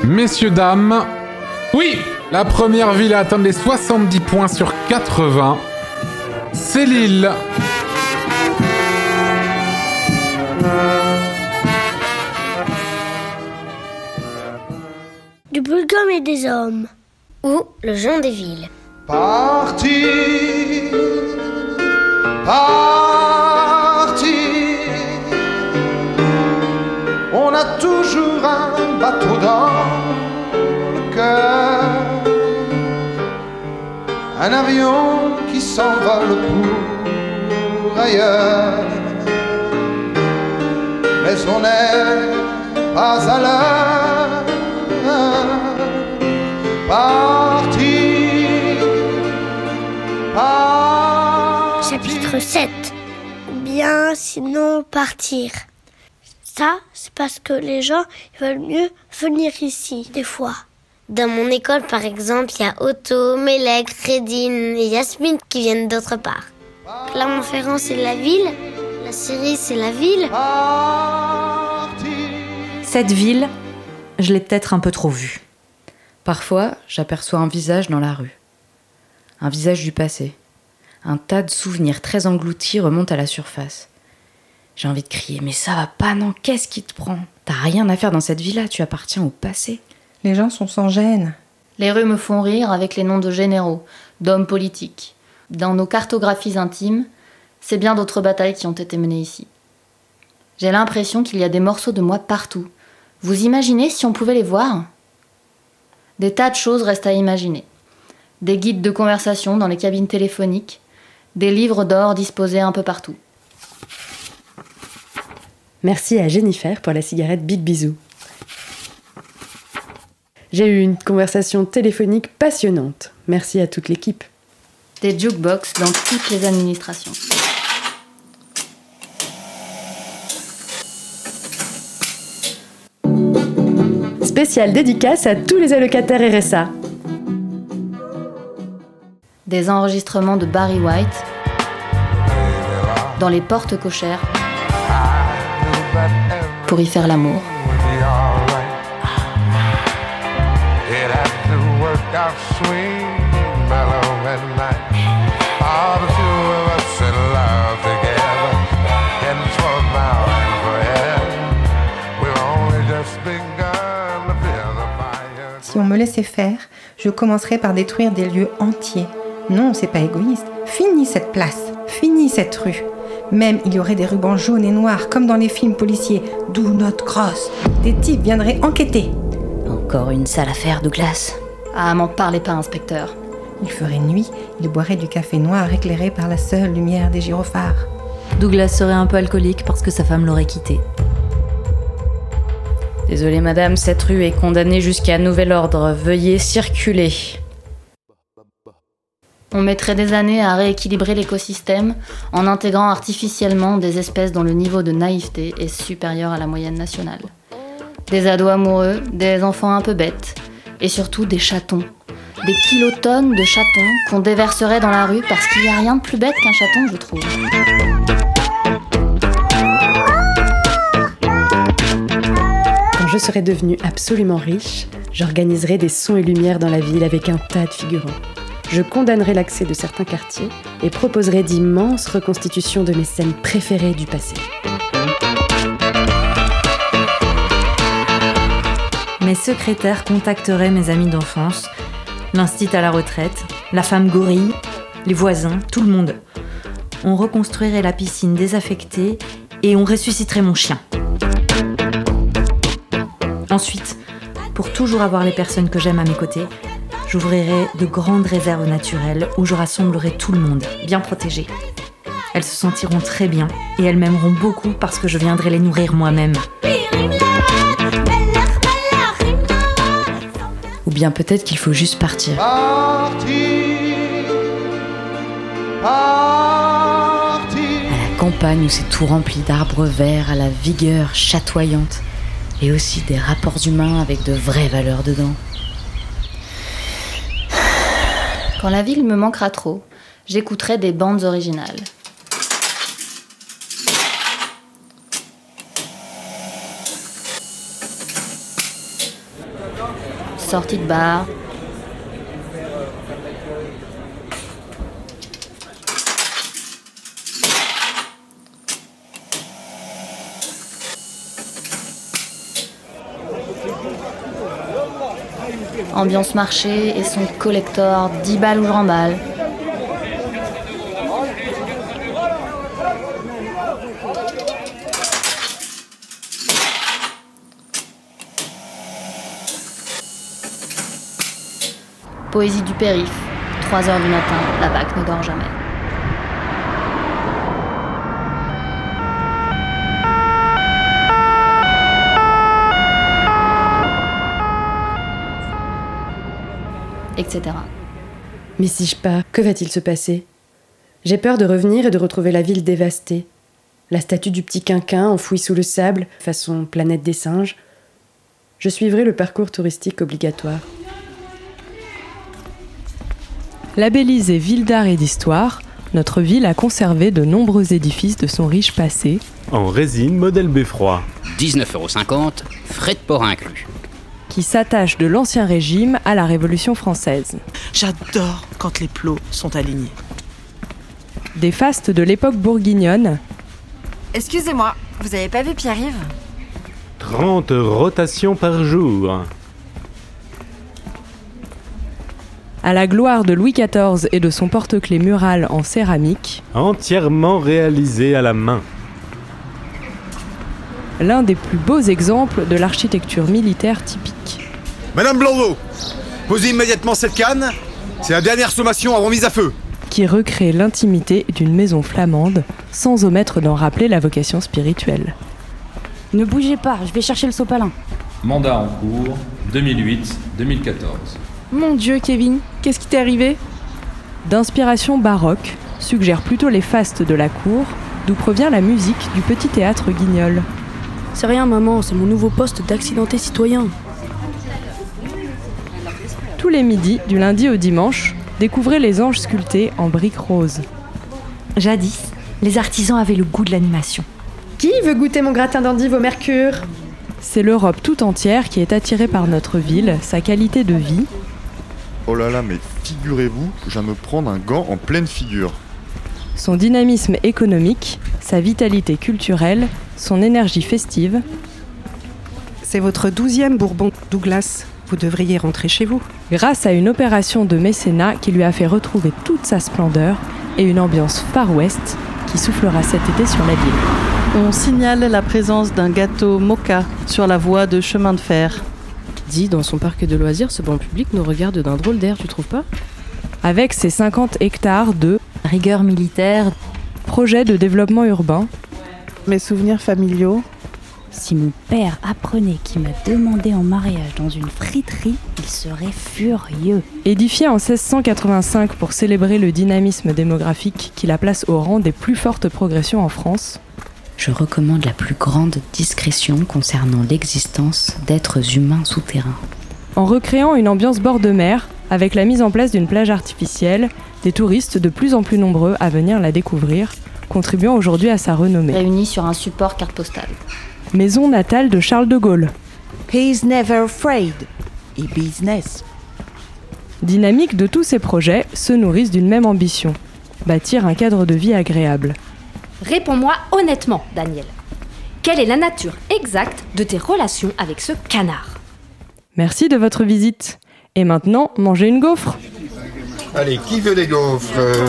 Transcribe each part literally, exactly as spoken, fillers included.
Messieurs, dames, oui, la première ville à atteindre les soixante-dix points sur quatre-vingts, c'est Lille. Du Bulgum et des hommes. Ou le Jean des villes. Parti, parti, on a toujours un bateau dans le cœur, un avion qui s'envole pour ailleurs, mais on n'est pas à l'heure. Parti, parti. Chapitre sept. Bien, sinon partir. Ça, c'est parce que les gens veulent mieux venir ici, des fois. Dans mon école, par exemple, il y a Otto, Mélèque, Redine et Yasmine qui viennent d'autre part. Clermont-Ferrand, c'est la ville. La Syrie, c'est la ville. Parti. Cette ville, je l'ai peut-être un peu trop vue. Parfois, j'aperçois un visage dans la rue. Un visage du passé. Un tas de souvenirs très engloutis remontent à la surface. J'ai envie de crier « Mais ça va pas, non, qu'est-ce qui te prend ? T'as rien à faire dans cette vie-là, tu appartiens au passé. » Les gens sont sans gêne. Les rues me font rire avec les noms de généraux, d'hommes politiques. Dans nos cartographies intimes, c'est bien d'autres batailles qui ont été menées ici. J'ai l'impression qu'il y a des morceaux de moi partout. Vous imaginez si on pouvait les voir ? Des tas de choses restent à imaginer. Des guides de conversation dans les cabines téléphoniques, des livres d'or disposés un peu partout. Merci à Jennifer pour la cigarette Big Bisou. J'ai eu une conversation téléphonique passionnante. Merci à toute l'équipe. Des jukebox dans toutes les administrations. Spéciale dédicace à tous les allocataires R S A. Des enregistrements de Barry White dans les portes cochères pour y faire l'amour. Si on me laissait faire, je commencerais par détruire des lieux entiers. Non, c'est pas égoïste. Fini cette place, fini cette rue. Même il y aurait des rubans jaunes et noirs, comme dans les films policiers. Do not cross. Des types viendraient enquêter. Encore une sale affaire, Douglas. Ah, m'en parlez pas, inspecteur. Il ferait nuit, il boirait du café noir éclairé par la seule lumière des gyrophares. Douglas serait un peu alcoolique parce que sa femme l'aurait quitté. Désolée madame, cette rue est condamnée jusqu'à nouvel ordre. Veuillez circuler. On mettrait des années à rééquilibrer l'écosystème en intégrant artificiellement des espèces dont le niveau de naïveté est supérieur à la moyenne nationale. Des ados amoureux, des enfants un peu bêtes, et surtout des chatons. Des kilotonnes de chatons qu'on déverserait dans la rue parce qu'il n'y a rien de plus bête qu'un chaton, je trouve. Quand je serai devenue absolument riche, j'organiserai des sons et lumières dans la ville avec un tas de figurants. Je condamnerai l'accès de certains quartiers et proposerai d'immenses reconstitutions de mes scènes préférées du passé. Mes secrétaires contacteraient mes amis d'enfance, l'instit à la retraite, la femme gorille, les voisins, tout le monde. On reconstruirait la piscine désaffectée et on ressusciterait mon chien. Ensuite, pour toujours avoir les personnes que j'aime à mes côtés, j'ouvrirai de grandes réserves naturelles où je rassemblerai tout le monde, bien protégé. Elles se sentiront très bien et elles m'aimeront beaucoup parce que je viendrai les nourrir moi-même. Ou bien peut-être qu'il faut juste partir. Parti, parti. À la campagne où c'est tout rempli d'arbres verts à la vigueur chatoyante et aussi des rapports humains avec de vraies valeurs dedans. Quand la ville me manquera trop, j'écouterai des bandes originales. sortie de bar. Ambiance marché et son collector, dix balles ou je remballe. Poésie du périph', trois heures du matin, la vague ne dort jamais. Etc. Mais si je pars, que va-t-il se passer ? J'ai peur de revenir et de retrouver la ville dévastée. La statue du petit quinquin enfouie sous le sable, façon planète des singes. Je suivrai le parcours touristique obligatoire. Labellisée ville d'art et d'histoire, notre ville a conservé de nombreux édifices de son riche passé. En résine modèle Beffroi. dix-neuf euros cinquante, frais de port inclus. Qui s'attache de l'Ancien Régime à la Révolution française. J'adore quand les plots sont alignés. Des fastes de l'époque bourguignonne. Excusez-moi, vous avez pas vu Pierre-Yves ? trente rotations par jour. À la gloire de Louis quatorze et de son porte-clés mural en céramique. Entièrement réalisé à la main. L'un des plus beaux exemples de l'architecture militaire typique. Madame Blondeau, posez immédiatement cette canne, c'est la dernière sommation avant mise à feu. Qui recrée l'intimité d'une maison flamande, sans omettre d'en rappeler la vocation spirituelle. Ne bougez pas, je vais chercher le sopalin. Mandat en cours, deux mille huit deux mille quatorze. Mon Dieu, Kevin, qu'est-ce qui t'est arrivé ? D'inspiration baroque, suggère plutôt les fastes de la cour, d'où provient la musique du petit théâtre Guignol. C'est rien, maman, c'est mon nouveau poste d'accidenté citoyen. Tous les midis, du lundi au dimanche, découvrez les anges sculptés en briques roses. Jadis, les artisans avaient le goût de l'animation. Qui veut goûter mon gratin d'endive au mercure ? C'est l'Europe tout entière qui est attirée par notre ville, sa qualité de vie. Oh là là, mais figurez-vous, je viens de me prendre un gant en pleine figure. Son dynamisme économique, sa vitalité culturelle, son énergie festive. C'est votre douzième Bourbon, Douglas. Vous devriez rentrer chez vous. Grâce à une opération de mécénat qui lui a fait retrouver toute sa splendeur et une ambiance Far West qui soufflera cet été sur la ville. On signale la présence d'un gâteau mocha sur la voie de chemin de fer. Dis, dans son parc de loisirs, ce banc public nous regarde d'un drôle d'air, tu trouves pas ? Avec ses cinquante hectares de rigueur militaire, projet de développement urbain. Mes souvenirs familiaux. Si mon père apprenait qu'il m'a demandé en mariage dans une friterie, il serait furieux. Édifié en seize cent quatre-vingt-cinq pour célébrer le dynamisme démographique qui la place au rang des plus fortes progressions en France, je recommande la plus grande discrétion concernant l'existence d'êtres humains souterrains. En recréant une ambiance bord de mer, avec la mise en place d'une plage artificielle, des touristes de plus en plus nombreux à venir la découvrir, contribuant aujourd'hui à sa renommée. Réunis sur un support carte postale. Maison natale de Charles de Gaulle. He's never afraid. Et business. Dynamique de tous ces projets se nourrissent d'une même ambition, bâtir un cadre de vie agréable. Réponds-moi honnêtement, Daniel. Quelle est la nature exacte de tes relations avec ce canard ? Merci de votre visite. Et maintenant, mangez une gaufre. Allez, qui veut des gaufres ? euh,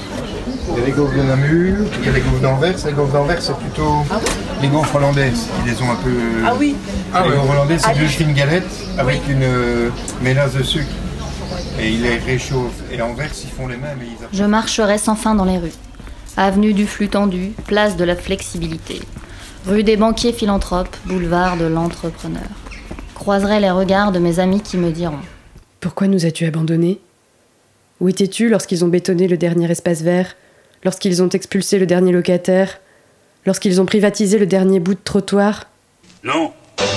Il y a les gaufres de Namur, il y a les gaufres d'Anvers. Les gaufres d'Anvers, c'est plutôt les gaufres hollandaises. Ils les ont un peu... Ah oui ah, Les gaufres hollandaises, c'est juste une galette avec une euh, mélasse de sucre. Et ils les réchauffent. Et Anvers, ils font les mêmes. Et ils... Je marcherai sans fin dans les rues. Avenue du flux tendu, place de la flexibilité. Rue des banquiers philanthropes, boulevard de l'entrepreneur. Croiserai les regards de mes amis qui me diront: pourquoi nous as-tu abandonnés ? Où étais-tu lorsqu'ils ont bétonné le dernier espace vert ? Lorsqu'ils ont expulsé le dernier locataire ? Lorsqu'ils ont privatisé le dernier bout de trottoir ? Non.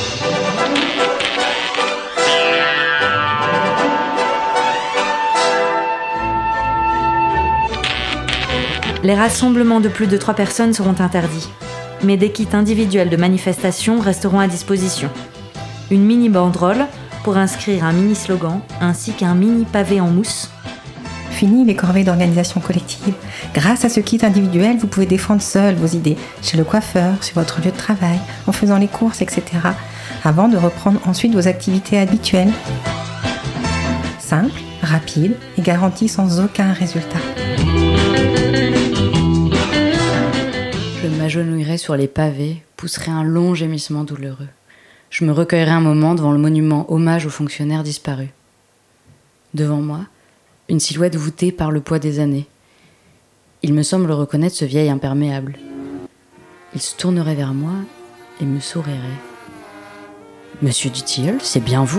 Les rassemblements de plus de trois personnes seront interdits, mais des kits individuels de manifestation resteront à disposition. Une mini-banderole pour inscrire un mini slogan ainsi qu'un mini pavé en mousse. Fini les corvées d'organisation collective. Grâce à ce kit individuel, vous pouvez défendre seul vos idées, chez le coiffeur, sur votre lieu de travail, en faisant les courses, et cetera, avant de reprendre ensuite vos activités habituelles. Simple, rapide et garanti sans aucun résultat. Je m'agenouillerai sur les pavés, pousserai un long gémissement douloureux. Je me recueillerai un moment devant le monument hommage aux fonctionnaires disparus. Devant moi, une silhouette voûtée par le poids des années. Il me semble reconnaître ce vieil imperméable. Il se tournerait vers moi et me sourirait. « Monsieur Dutilleul, c'est bien vous ?»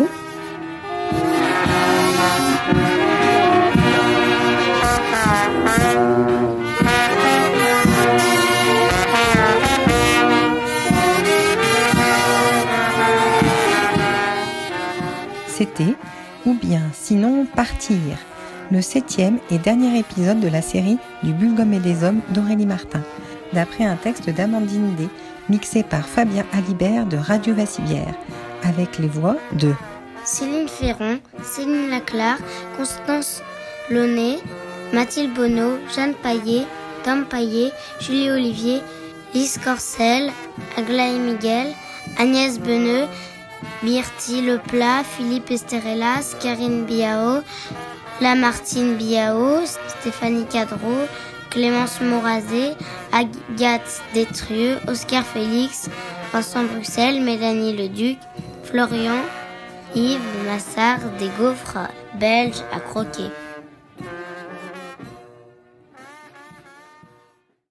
C'était Ou bien sinon partir, le septième et dernier épisode de la série du Bulgum et des Hommes d'Aurélie Martin, d'après un texte d'Amandine D, mixé par Fabien Alibert de Radio Vassivière, avec les voix de Céline Ferron, Céline Laclar, Constance Launay, Mathilde Bonneau, Jeanne Paillet, Tom Paillet, Julie Olivier, Lise Corcel, Aglaé Miguel, Agnès Beneux, Myrtille Leplat, Philippe Esterellas, Karine Biao, Lamartine Biao, Stéphanie Cadreau, Clémence Morazé, Agathe Détrieux, Oscar Félix, Vincent Bruxelles, Mélanie Leduc, Florian, Yves Massard, des gaufres belges à croquer.